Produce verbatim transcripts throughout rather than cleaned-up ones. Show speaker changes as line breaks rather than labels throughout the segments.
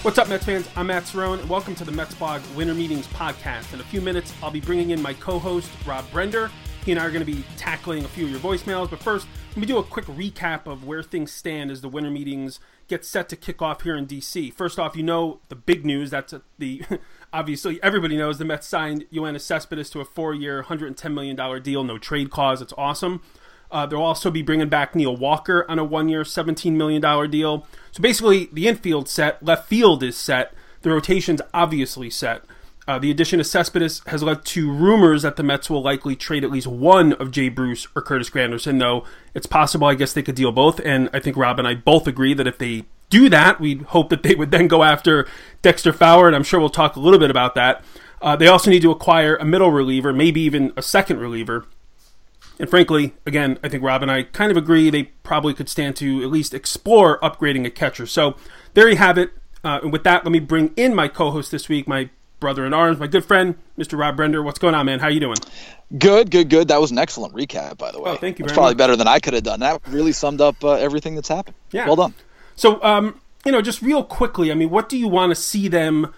What's up, Mets fans? I'm Matt Cerrone, and welcome to the Mets Blog Winter Meetings podcast. In a few minutes, I'll be bringing in my co-host, Rob Brender. He and I are going to be tackling a few of your voicemails, but first, let me do a quick recap of where things stand as the winter meetings get set to kick off here in D C. First off, you know the big news. That's the obviously everybody knows the Mets signed Yoenis Cespedes to a four-year, one hundred ten million dollars deal, no trade clause. It's awesome. Uh, they'll also be bringing back Neil Walker on a one-year, seventeen million dollars deal. So basically, the infield's set, left field is set, the rotation's obviously set. Uh, the addition of Cespedes has led to rumors that the Mets will likely trade at least one of Jay Bruce or Curtis Granderson, though it's possible, I guess, they could deal both. And I think Rob and I both agree that if they do that, we'd hope that they would then go after Dexter Fowler, and I'm sure we'll talk a little bit about that. Uh, they also need to acquire a middle reliever, maybe even a second reliever. And frankly, again, I think Rob and I kind of agree they probably could stand to at least explore upgrading a catcher. So there you have it. Uh, and with that, let me bring in my co-host this week, my brother in arms, my good friend, Mister Rob Brender. What's going on, man? How you doing?
Good, good, good. That was an excellent recap, by the way.
Oh, thank you
That's
very
probably
much.
better than I could have done. That really summed up uh, everything that's happened.
Yeah.
Well done.
So, um, you know, just real quickly, I mean, what do you want to see them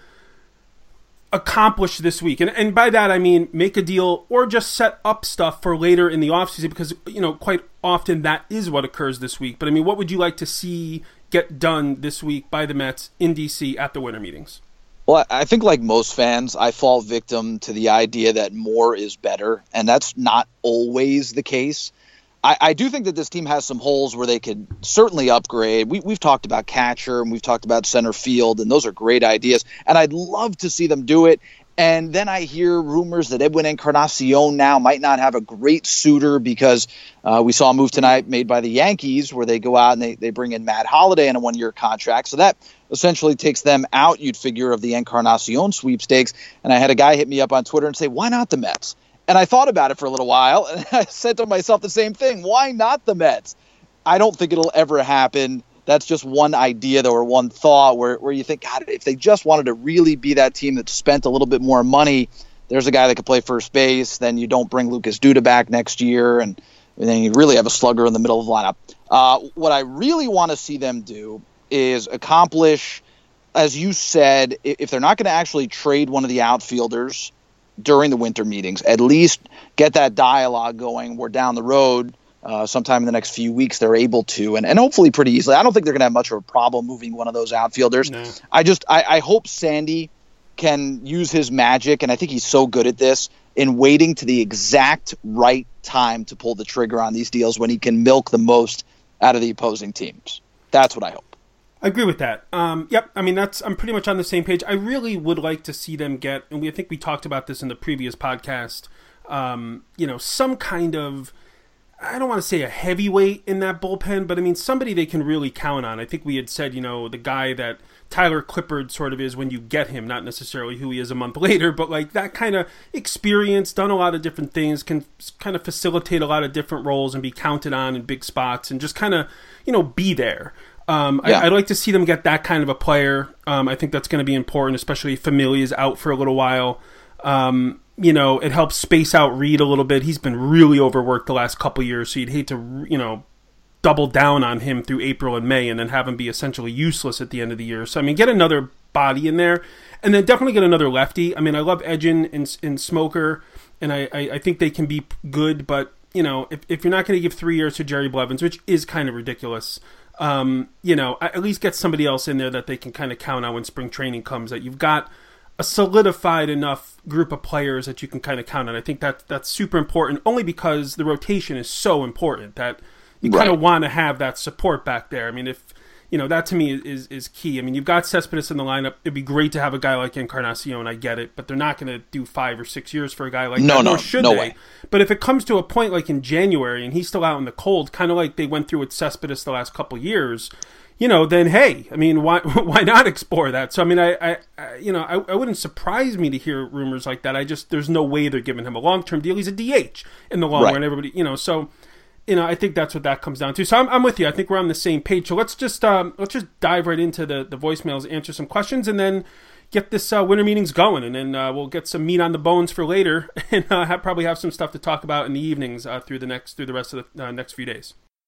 accomplish this week? And and by that, I mean make a deal or just set up stuff for later in the offseason because, you know, quite often that is what occurs this week. But, I mean, what would you like to see get done this week by the Mets in D C at the winter meetings?
Well, I think like most fans, I fall victim to the idea that more is better, and that's not always the case. I, I do think that this team has some holes where they could certainly upgrade. We, we've talked about catcher, and we've talked about center field, and those are great ideas, and I'd love to see them do it. And then I hear rumors that Edwin Encarnacion now might not have a great suitor because uh, we saw a move tonight made by the Yankees where they go out and they, they bring in Matt Holliday in a one-year contract. So that essentially takes them out, you'd figure, of the Encarnacion sweepstakes. And I had a guy hit me up on Twitter and say, why not the Mets? And I thought about it for a little while, and I said to myself the same thing. Why not the Mets? I don't think it'll ever happen. That's just one idea, though, or one thought where, where you think, God, if they just wanted to really be that team that spent a little bit more money, there's a guy that could play first base, then you don't bring Lucas Duda back next year, and, and then you really have a slugger in the middle of the lineup. Uh, what I really want to see them do is accomplish, as you said, if they're not going to actually trade one of the outfielders during the winter meetings, at least get that dialogue going where down the road, Uh, sometime in the next few weeks, they're able to, and, and hopefully pretty easily. I don't think they're going to have much of a problem moving one of those outfielders.
No.
I just, I, I hope Sandy can use his magic, and I think he's so good at this, in waiting to the exact right time to pull the trigger on these deals when he can milk the most out of the opposing teams. That's what I hope.
I agree with that. Um, yep, I mean, that's I'm pretty much on the same page. I really would like to see them get, and we I think we talked about this in the previous podcast, um, you know, some kind of, I don't want to say a heavyweight in that bullpen, but I mean, somebody they can really count on. I think we had said, you know, the guy that Tyler Clippard sort of is when you get him, not necessarily who he is a month later, but like that kind of experience, done a lot of different things, can kind of facilitate a lot of different roles and be counted on in big spots and just kind of, you know, be there. Um,
yeah.
I, I'd like to see them get that kind of a player. Um, I think that's going to be important, especially if Familia's out for a little while. Um, you know, it helps space out Reed a little bit. He's been really overworked the last couple years, so you'd hate to, you know, double down on him through April and May and then have him be essentially useless at the end of the year. So, I mean, get another body in there and then definitely get another lefty. I mean, I love Edgin and, and Smoker, and I, I, I think they can be good, but, you know, if, if you're not going to give three years to Jerry Blevins, which is kind of ridiculous, um, you know, at least get somebody else in there that they can kind of count on when spring training comes, that you've got a solidified enough group of players that you can kind of count on. I think that that's super important only because the rotation is so important that you
right.
kind of want to have that support back there. I mean, if, you know, that to me is, is key. I mean, you've got Cespedes in the lineup. It'd be great to have a guy like Encarnacion. I get it, but they're not going to do five or six years for a guy like
no,
that.
No,
nor should
no
they.
way.
But if it comes to a point like in January and he's still out in the cold, kind of like they went through with Cespedes the last couple of years, you know, then hey, I mean, why why not explore that? So I mean, I, I, I you know, I, I wouldn't surprise me to hear rumors like that. I just there's no way they're giving him a long term deal. He's a D H in the long
right.
run. Everybody, you know, so you know, I think that's what that comes down to. So I'm I'm with you. I think we're on the same page. So let's just um let's just dive right into the the voicemails, answer some questions, and then get this uh, winter meetings going, and then uh, we'll get some meat on the bones for later, and uh, have, probably have some stuff to talk about in the evenings uh, through the next through the rest of the uh, next few days.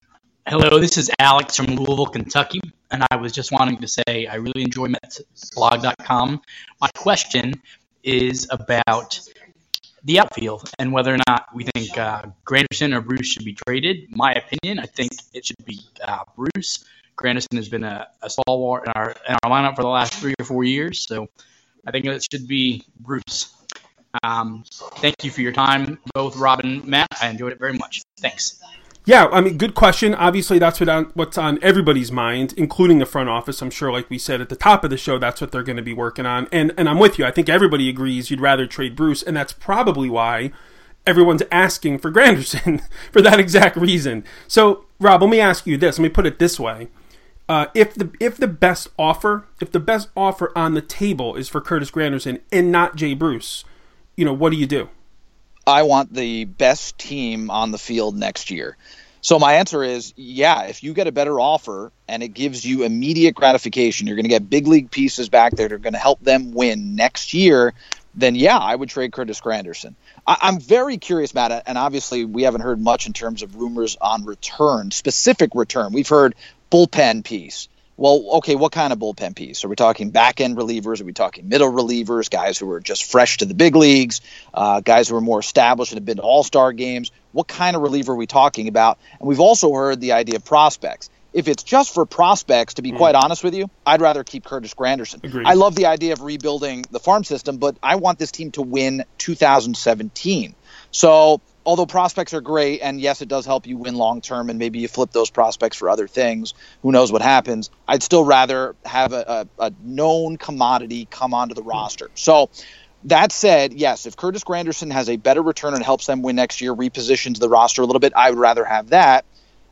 Hello, this is Alex from Louisville, Kentucky, and I was just wanting to say I really enjoy Mets blog dot com. My question is about the outfield and whether or not we think uh, Granderson or Bruce should be traded. My opinion, I think it should be uh, Bruce. Granderson has been a, a stalwart in our, in our lineup for the last three or four years, so I think it should be Bruce. Um, thank you for your time, both Rob and Matt. I enjoyed it very much. Thanks.
Yeah, I mean, good question. Obviously, that's what on, what's on everybody's mind, including the front office. I'm sure, like we said at the top of the show, that's what they're going to be working on. And and I'm with you. I think everybody agrees you'd rather trade Bruce, and that's probably why everyone's asking for Granderson for that exact reason. So, Rob, let me ask you this. Let me put it this way. Uh, if the if the best offer, if the best offer on the table is for Curtis Granderson and not Jay Bruce, you know, what do you do?
I want the best team on the field next year. So my answer is, yeah, if you get a better offer and it gives you immediate gratification, you're going to get big league pieces back there that are going to help them win next year, then yeah, I would trade Curtis Granderson. I- I'm very curious, Matt, and obviously we haven't heard much in terms of rumors on return, specific return. We've heard bullpen piece. Well, okay, what kind of bullpen piece? Are we talking back-end relievers? Are we talking middle relievers, guys who are just fresh to the big leagues, uh, guys who are more established and have been to all-star games? What kind of reliever are we talking about? And we've also heard the idea of prospects. If it's just for prospects, to be mm. quite honest with you, I'd rather keep Curtis Granderson.
Agreed.
I love the idea of rebuilding the farm system, but I want this team to win two thousand seventeen. So although prospects are great, and yes, it does help you win long-term, and maybe you flip those prospects for other things, who knows what happens, I'd still rather have a, a, a known commodity come onto the roster. So that said, yes, if Curtis Granderson has a better return and helps them win next year, repositions the roster a little bit, I would rather have that.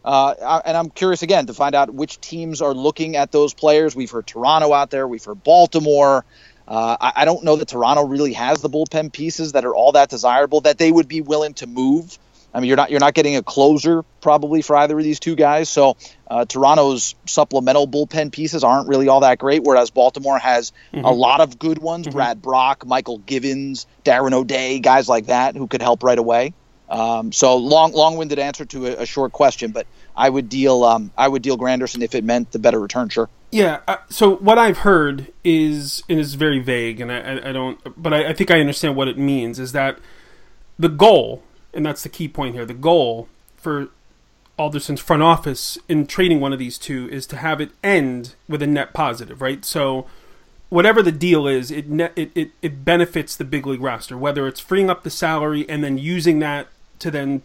Uh, and I'm curious, again, to find out which teams are looking at those players. We've heard Toronto out there. We've heard Baltimore. Uh, I, I don't know that Toronto really has the bullpen pieces that are all that desirable that they would be willing to move. I mean, you're not you're not getting a closer probably for either of these two guys. So uh, Toronto's supplemental bullpen pieces aren't really all that great, whereas Baltimore has mm-hmm. a lot of good ones. Mm-hmm. Brad Brock, Michael Givens, Darren O'Day, guys like that who could help right away. Um, so long long-winded answer to a, a short question, but I would deal um, I would deal Granderson if it meant the better return. Sure.
Yeah. Uh, so what I've heard is, and it's very vague, and I, I, I don't, but I, I think I understand what it means. Is that the goal, and that's the key point here. The goal for Alderson's front office in trading one of these two is to have it end with a net positive, right? So whatever the deal is, it net, it, it it benefits the big league roster, whether it's freeing up the salary and then using that to then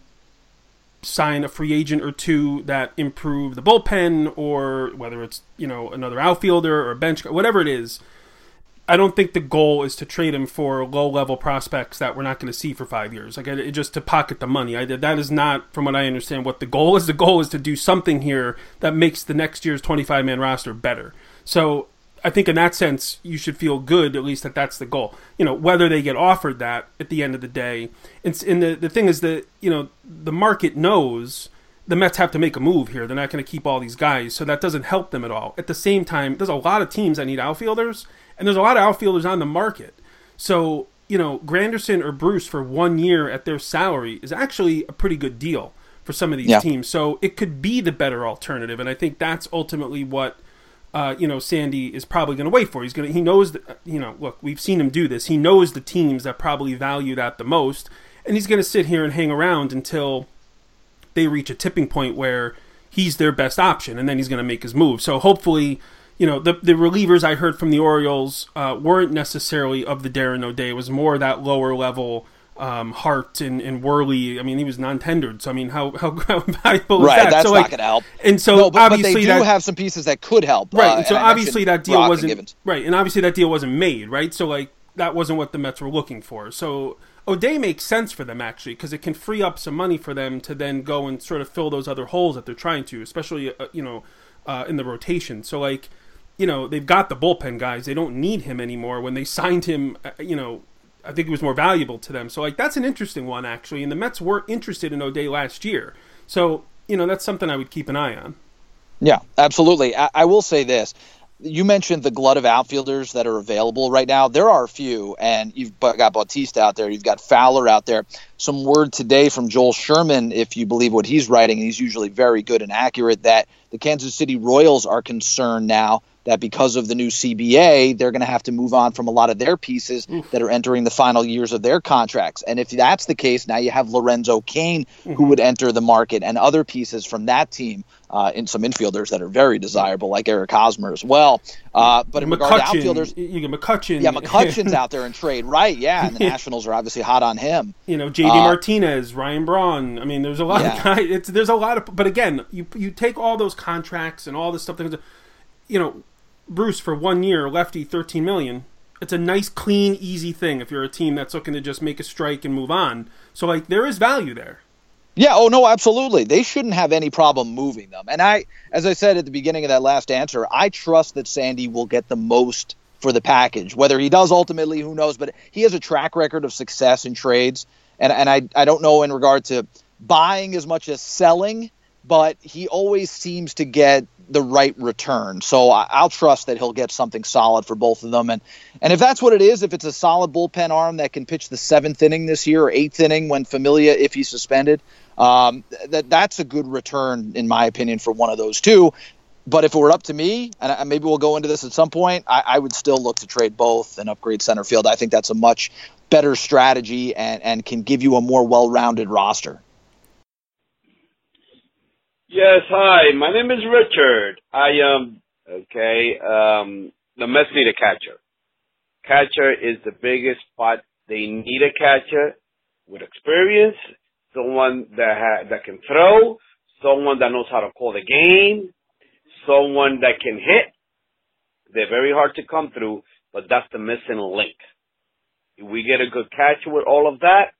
sign a free agent or two that improve the bullpen, or whether it's, you know, another outfielder or a bench, whatever it is. I don't think the goal is to trade him for low-level prospects that we're not going to see for five years. Like, it, just to pocket the money. I, that is not, from what I understand, what the goal is. The goal is to do something here that makes the next year's twenty-five man roster better. So I think in that sense, you should feel good, at least that that's the goal. You know, whether they get offered that at the end of the day. And, and the, the thing is that, you know, the market knows the Mets have to make a move here. They're not going to keep all these guys, so that doesn't help them at all. At the same time, there's a lot of teams that need outfielders, and there's a lot of outfielders on the market. So, you know, Granderson or Bruce for one year at their salary is actually a pretty good deal for some of these yeah. teams. So it could be the better alternative, and I think that's ultimately what Uh, you know, Sandy is probably going to wait for. He's going to, he knows that, you know, look, we've seen him do this. He knows the teams that probably value that the most, and he's going to sit here and hang around until they reach a tipping point where he's their best option, and then he's going to make his move. So hopefully, you know, the the relievers I heard from the Orioles uh, weren't necessarily of the Darren O'Day. It was more that lower level um, Hart and, and Worley. I mean, he was non-tendered, so I mean, how how, how valuable
right,
is that?
That's
so,
not
like,
going to help.
And so
no, but,
obviously
but they do
that,
have some pieces that could help,
right?
Uh,
and so
and
obviously that deal
Brock
wasn't right, and obviously that deal wasn't made, right? So like that wasn't what the Mets were looking for. So O'Day makes sense for them actually, because it can free up some money for them to then go and sort of fill those other holes that they're trying to, especially uh, you know uh, in the rotation. So like, you know, they've got the bullpen guys; they don't need him anymore. When they signed him, uh, you know. I think it was more valuable to them. So, like, that's an interesting one, actually. And the Mets were interested in O'Day last year. So, you know, that's something I would keep an eye on.
Yeah, absolutely. I, I will say this. you mentioned the glut of outfielders that are available right now. There are a few, and you've got Bautista out there. You've got Fowler out there. Some word today from Joel Sherman, if you believe what he's writing, and he's usually very good and accurate, that the Kansas City Royals are concerned now that because of the new C B A, they're going to have to move on from a lot of their pieces Oof. that are entering the final years of their contracts. And if that's the case, now you have Lorenzo Cain, mm-hmm. who would enter the market, and other pieces from that team, uh, in some infielders that are very desirable, like Eric Hosmer as well. Uh, but in regard to outfielders,
you get McCutchen.
Yeah, McCutchen's out there in trade, right? Yeah, and the yeah. Nationals are obviously hot on him.
You know, J D uh, Martinez, Ryan Braun. I mean, there's a lot yeah. of guys. It's, there's a lot of, but again, you you take all those contracts and all this stuff that, you know, Bruce, for one year, lefty, thirteen million dollars. It's a nice, clean, easy thing if you're a team that's looking to just make a strike and move on. So, like, there is value there.
Yeah, oh, no, absolutely. They shouldn't have any problem moving them. And I, as I said at the beginning of that last answer, I trust that Sandy will get the most for the package. Whether he does ultimately, who knows? But he has a track record of success in trades. And, and I, I don't know in regard to buying as much as selling, but he always seems to get the right return. So I'll trust that he'll get something solid for both of them. And and if that's what it is, if it's a solid bullpen arm that can pitch the seventh inning this year or eighth inning when Familia, if he's suspended, um, that that's a good return, in my opinion, for one of those two. But if it were up to me, and maybe we'll go into this at some point, I, I would still look to trade both and upgrade center field. I think that's a much better strategy and, and can give you a more well-rounded roster.
Yes, hi. My name is Richard. I am, um, okay, um, the Mets need a catcher. Catcher is the biggest spot. They need a catcher with experience, someone that ha- that can throw, someone that knows how to call the game, someone that can hit. They're very hard to come through, but that's the missing link. If we get a good catcher with all of that,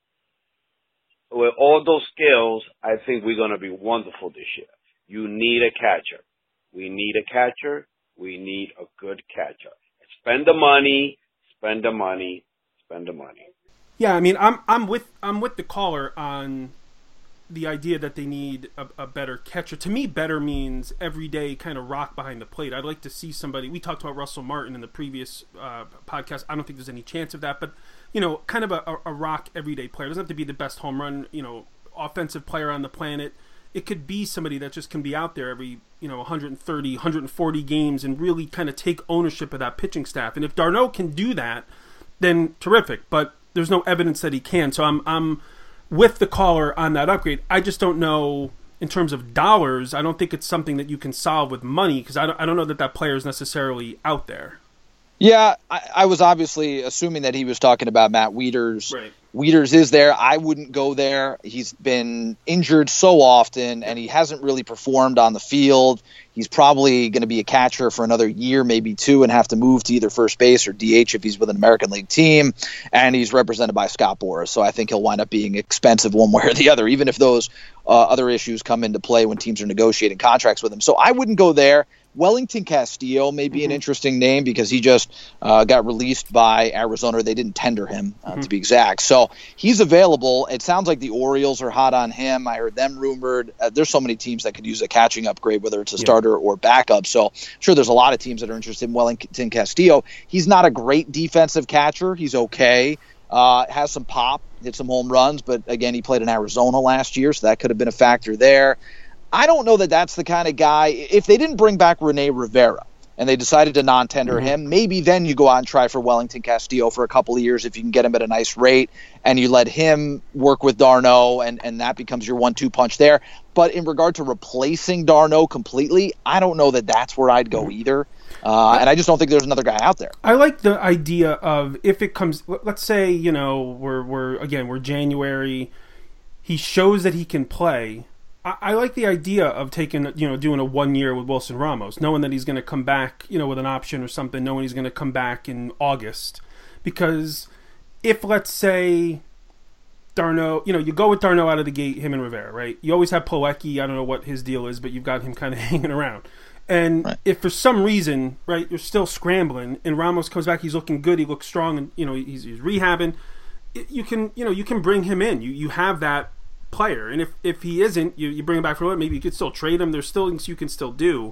with all those skills, I think we're going to be wonderful this year. You need a catcher. We need a catcher. We need a good catcher. Spend the money, spend the money, spend the money.
Yeah, I mean, I'm I'm with I'm with the caller on the idea that they need a, a better catcher. To me, better means everyday kind of rock behind the plate. I'd like to see somebody. We talked about Russell Martin in the previous uh, podcast. I don't think there's any chance of that, but you know, kind of a, a rock everyday player. It doesn't have to be the best home run, you know, offensive player on the planet. It could be somebody that just can be out there every, you know, one thirty, one forty games and really kind of take ownership of that pitching staff. And if d'Arnaud can do that, then terrific. But there's no evidence that he can. So I'm I'm with the caller on that upgrade. I just don't know in terms of dollars. I don't think it's something that you can solve with money because I don't, I don't know that that player is necessarily out there.
Yeah, I, I was obviously assuming that he was talking about Matt Wieters.
Right.
Wieters is there. I wouldn't go there. He's been injured so often, and he hasn't really performed on the field. He's probably going to be a catcher for another year, maybe two, and have to move to either first base or D H if he's with an American League team. And he's represented by Scott Boras, so I think he'll wind up being expensive one way or the other, even if those uh, other issues come into play when teams are negotiating contracts with him. So I wouldn't go there. Wellington Castillo may be mm-hmm. an interesting name because he just uh, got released by Arizona. They didn't tender him, uh, mm-hmm. to be exact. So he's available. It sounds like the Orioles are hot on him. I heard them rumored. Uh, there's so many teams that could use a catching upgrade, whether it's a yeah. starter or backup. So I'm sure there's a lot of teams that are interested in Wellington Castillo. He's not a great defensive catcher. He's okay. Uh, has some pop, hit some home runs, but again, he played in Arizona last year, so that could have been a factor there. I don't know that that's the kind of guy. If they didn't bring back Rene Rivera and they decided to non-tender mm-hmm. him, maybe then you go out and try for Wellington Castillo for a couple of years if you can get him at a nice rate and you let him work with d'Arnaud and, and that becomes your one two punch there. But in regard to replacing d'Arnaud completely, I don't know that that's where I'd go either. Uh, and I just don't think there's another guy out there.
I like the idea of if it comes, let's say, you know, we're, we're again, we're January, he shows that he can play. I like the idea of taking, you know, doing a one year with Wilson Ramos, knowing that he's going to come back, you know, with an option or something, knowing he's going to come back in August. Because if, let's say, d'Arnaud, you know, you go with d'Arnaud out of the gate, him and Rivera, right? You always have Plawecki. I don't know what his deal is, but you've got him kind of hanging around. And right. if for some reason, right, you're still scrambling, and Ramos comes back, he's looking good, he looks strong, and, you know, he's, he's rehabbing, you can, you know, you can bring him in. You you have that player, and if, if he isn't, you, you bring him back for what? Maybe you could still trade him. There's still things you can still do.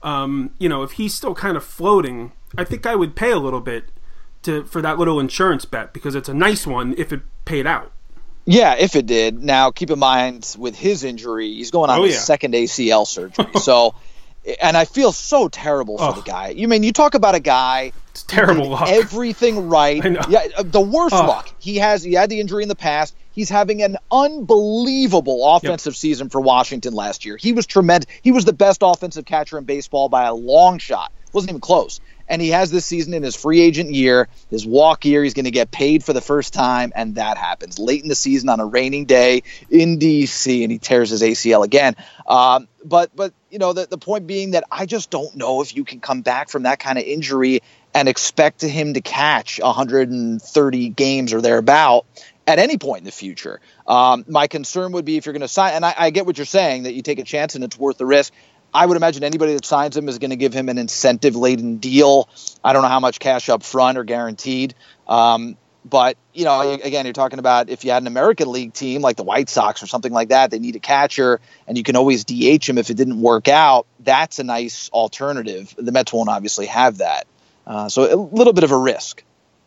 Um, you know, if he's still kind of floating, I think I would pay a little bit to for that little insurance bet because it's a nice one if it paid out.
Yeah, if it did. Now, keep in mind, with his injury, he's going on
Oh,
his
yeah.
second A C L surgery. So, and I feel so terrible for
Oh.
the guy. You mean, you talk about a guy
It's terrible
did
luck.
everything right.
I know.
Yeah, uh, the worst
Oh.
luck. He has. He had the injury in the past. He's having an unbelievable offensive season for Washington last year. He was tremendous. He was the best offensive catcher in baseball by a long shot. Wasn't even close. And he has this season in his free agent year, his walk year. He's going to get paid for the first time, and that happens late in the season on a raining day in D C, and he tears his A C L again. Um, but, but you know, the, the point being that I just don't know if you can come back from that kind of injury and expect him to catch one hundred thirty games or thereabout at any point in the future. Um, my concern would be if you're going to sign, and I, I get what you're saying, that you take a chance and it's worth the risk. I would imagine anybody that signs him is going to give him an incentive-laden deal. I don't know how much cash up front or guaranteed. Um, but, you know, again, you're talking about if you had an American League team like the White Sox or something like that, they need a catcher, and you can always D H him if it didn't work out. That's a nice alternative. The Mets won't obviously have that. Uh, so a little bit of a risk.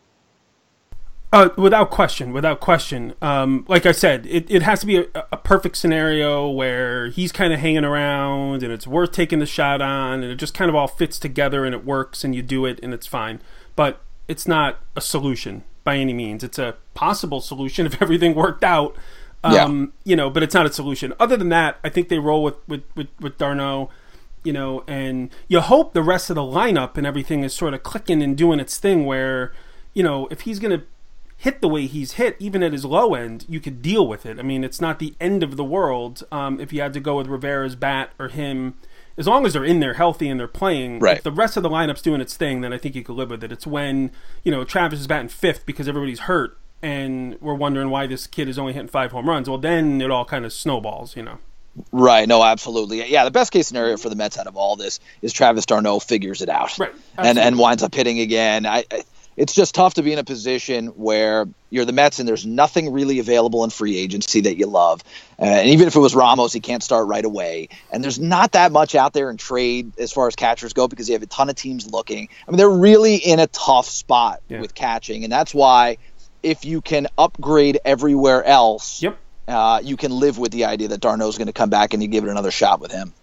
Uh, without question, without question. Um, like I said, it, it has to be a, a perfect scenario where he's kind of hanging around and it's worth taking the shot on and it just kind of all fits together and it works and you do it and it's fine. But it's not a solution by any means. It's a possible solution if everything worked out. Um,
Yeah.
You know, but it's not a solution. Other than that, I think they roll with, with, with, with d'Arnaud, you know, and you hope the rest of the lineup and everything is sort of clicking and doing its thing where, you know, if he's going to hit the way he's hit, even at his low end, you could deal with it. I mean, it's not the end of the world um, if you had to go with Rivera's bat or him. As long as they're in there healthy and they're playing,
Right.
if the rest of the lineup's doing its thing, then I think you could live with it. It's when, you know, Travis is batting fifth because everybody's hurt and we're wondering why this kid is only hitting five home runs. Well, then it all kind of snowballs, you know.
Right. No, absolutely. Yeah, the best case scenario for the Mets out of all this is Travis d'Arnaud figures it out.
Right.
And, and
Absolutely.
winds up hitting again. I, I It's just tough to be in a position where you're the Mets and there's nothing really available in free agency that you love. Uh, and even if it was Ramos, he can't start right away. And there's not that much out there in trade as far as catchers go because you have a ton of teams looking. I mean, they're really in a tough spot
Yeah.
with catching. And that's why if you can upgrade everywhere else,
Yep.
uh, you can live with the idea that d'Arnaud's going to come back and you give it another shot with him.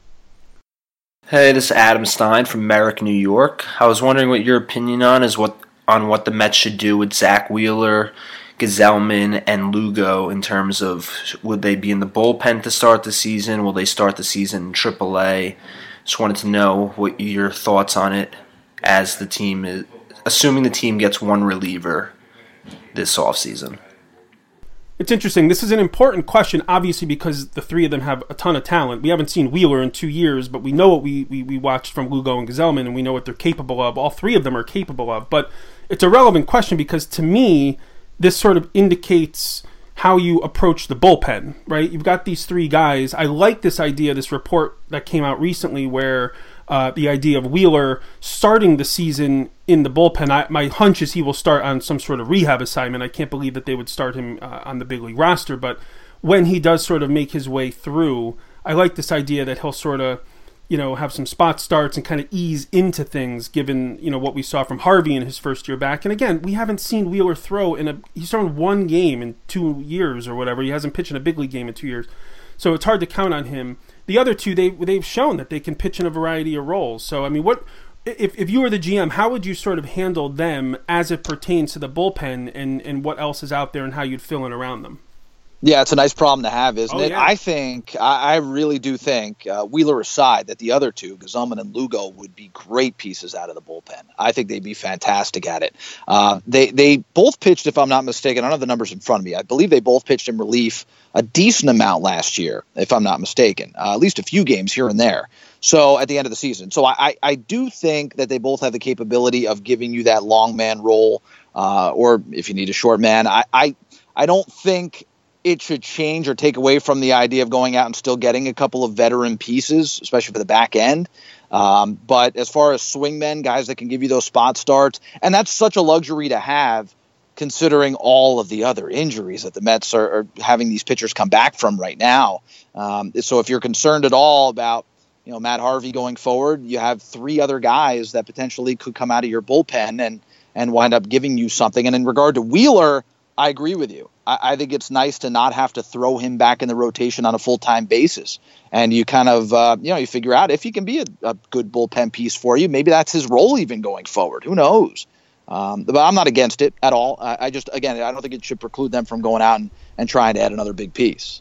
Hey, this is Adam Stein from Merrick, New York. I was wondering what your opinion on is what on what the Mets should do with Zach Wheeler, Gazelman, and Lugo in terms of would they be in the bullpen to start the season? Will they start the season in triple A? Just wanted to know what your thoughts on it as the team is, assuming the team gets one reliever this offseason.
It's interesting. This is an important question, obviously, because the three of them have a ton of talent. We haven't seen Wheeler in two years, but we know what we, we, we watched from Lugo and Gazelman, and we know what they're capable of. All three of them are capable of. But it's a relevant question because, to me, this sort of indicates how you approach the bullpen, right? You've got these three guys. I like this idea, this report that came out recently where uh, the idea of Wheeler starting the season in the bullpen. I, my hunch is he will start on some sort of rehab assignment. I can't believe that they would start him uh, on the big league roster, but when he does sort of make his way through, I like this idea that he'll sort of, you know, have some spot starts and kind of ease into things given, you know, what we saw from Harvey in his first year back. And again, we haven't seen Wheeler throw in a, he's thrown one game in two years or whatever. He hasn't pitched in a big league game in two years. So it's hard to count on him. The other two, they, they've shown that they can pitch in a variety of roles. So, I mean, what if, if you were the G M, how would you sort of handle them as it pertains to the bullpen and, and what else is out there and how you'd fill in around them?
Yeah, it's a nice problem to have, isn't
Oh,
it?
yeah.
I think, I, I really do think, uh, Wheeler aside, that the other two, Gazelman and Lugo, would be great pieces out of the bullpen. I think they'd be fantastic at it. Uh, they they both pitched, if I'm not mistaken, I don't have the numbers in front of me. I believe they both pitched in relief a decent amount last year, if I'm not mistaken, uh, at least a few games here and there. So at the end of the season. So I, I, I do think that they both have the capability of giving you that long man role, uh, or if you need a short man. I, I, I don't think it should change or take away from the idea of going out and still getting a couple of veteran pieces, especially for the back end. Um, but as far as swingmen, guys that can give you those spot starts, and that's such a luxury to have considering all of the other injuries that the Mets are, are having these pitchers come back from right now. Um, so if you're concerned at all about you know, Matt Harvey going forward, you have three other guys that potentially could come out of your bullpen and and wind up giving you something. And in regard to Wheeler, I agree with you. I, I think it's nice to not have to throw him back in the rotation on a full-time basis. And you kind of, uh, you know, you figure out if he can be a, a good bullpen piece for you. Maybe that's his role even going forward. Who knows? Um, but I'm not against it at all. I, I just, again, I don't think it should preclude them from going out and, and trying to add another big piece.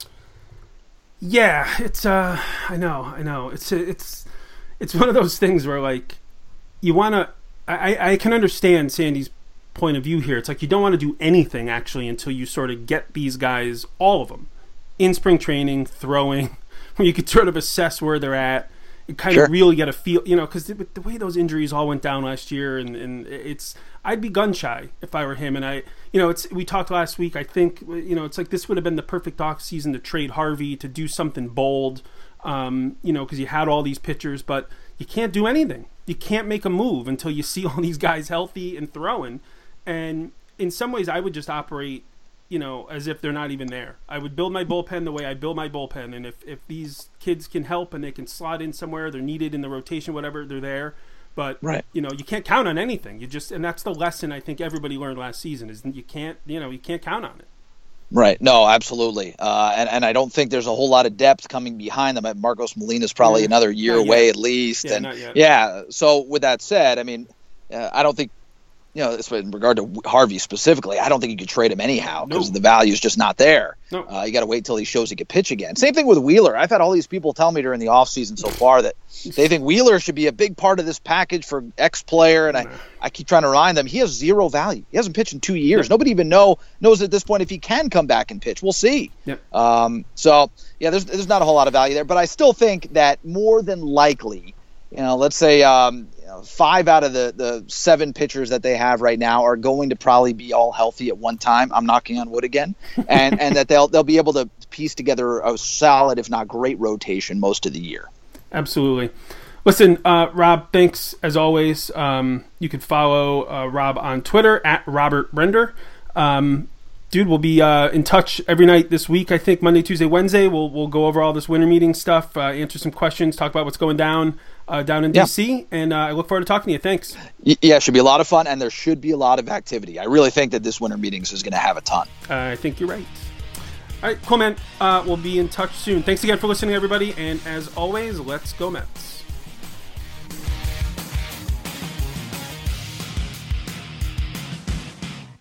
Yeah, it's, uh, I know, I know. It's, it's, it's one of those things where, like, you want to, I, I can understand Sandy's point of view here. It's like you don't want to do anything actually until you sort of get these guys, all of them, in spring training, throwing, where you could sort of assess where they're at and kind
Sure.
of really get a feel, you know, because the, the way those injuries all went down last year, and, and it's, I'd be gun shy if I were him. And I, you know, it's, we talked last week, I think, you know, it's like this would have been the perfect off season to trade Harvey, to do something bold, um, you know, because you had all these pitchers, but you can't do anything. You can't make a move until you see all these guys healthy and throwing. And in some ways, I would just operate, you know, as if they're not even there. I would build my bullpen the way I build my bullpen. And if, if these kids can help and they can slot in somewhere, they're needed in the rotation, whatever, they're there. But,
right.
you know, you can't count on anything. You just, and that's the lesson I think everybody learned last season is you can't, you know, you can't count on it.
Right. No, absolutely. Uh, and, and I don't think there's a whole lot of depth coming behind them. Marcos Molina is probably
Yeah,
another year
not
away
yet.
at least.
Yeah,
and
not yet.
yeah. So with that said, I mean, uh, I don't think, you know, in regard to Harvey specifically, I don't think you could trade him anyhow because
No.
the value is just not there.
No.
Uh, you got to wait till he shows he can pitch again. Same thing with Wheeler. I've had all these people tell me during the offseason so far that they think Wheeler should be a big part of this package for X player, and I, I keep trying to remind them he has zero value. He hasn't pitched in two years.
Yeah.
Nobody even know knows at this point if he can come back and pitch. We'll see.
Yep.
Um, so, yeah, there's there's not a whole lot of value there, but I still think that more than likely, you know, let's say um, you know, five out of the, the seven pitchers that they have right now are going to probably be all healthy at one time. I'm knocking on wood again, and and that they'll they'll be able to piece together a solid, if not great, rotation most of the year.
Absolutely. Listen, uh, Rob, thanks as always. Um, you can follow uh, Rob on Twitter at Robert Brender. Um, dude, we'll be uh, in touch every night this week. I think Monday, Tuesday, Wednesday. We'll we'll go over all this winter meeting stuff, uh, answer some questions, talk about what's going down uh, down in
Yeah.
D C, and uh, I look forward to talking to you. Thanks.
Y- Yeah, it should be a lot of fun, and there should be a lot of activity. I really think that this winter meetings is going to have a ton.
Uh, I think you're right. All right, cool, man. Uh, we'll be in touch soon. Thanks again for listening, everybody. And as always, let's go Mets.